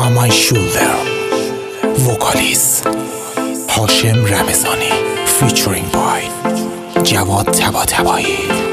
my shoulder. وکالیست هاشم رمضانی featuring by جواد طباطبایی.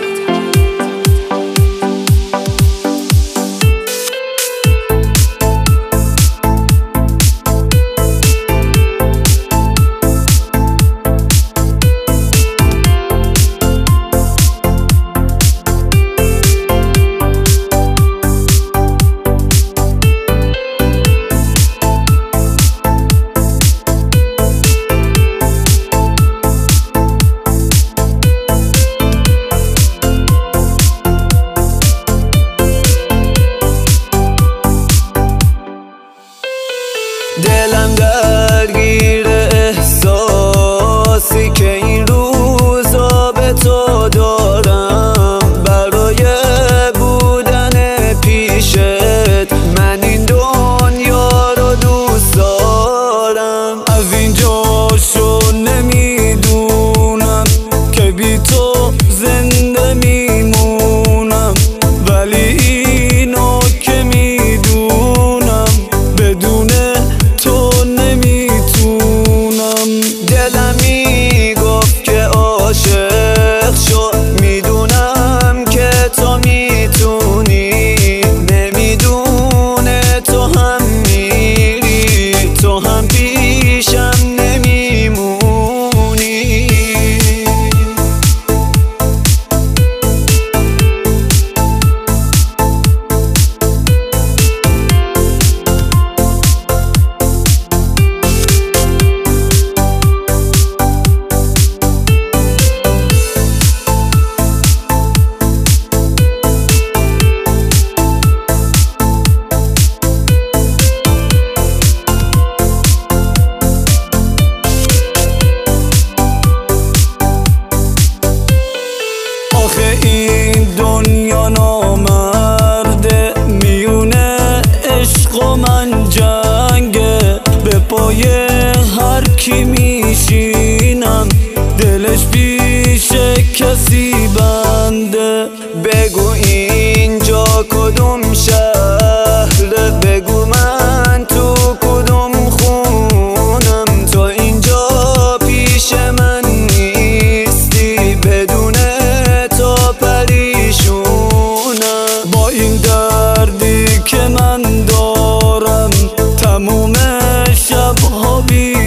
دلم درگیر احساسی که این روزا به تو دارم، برای بودن پیشت من این دنیا رو دوست دارم. از اینجا شو نمیدونم که بی تو زنده میمونم، ولی اینو که میدونم بدون دلم میگفت که عاشق شو، میدونم که تو میتونی، نمیدونه تو هم میری، تو هم پیشم نمیمونی. آخه این دنیا نامرده، میونه عشق و من جنگه، به پای هر کی میشینم دلش پیش کسی بنده. بگو اینجا کدوم شهره، بگو من تو کدوم خونم، تو اینجا پیش من نیستی، بدون با این دردی که من دارم تموم شبها بی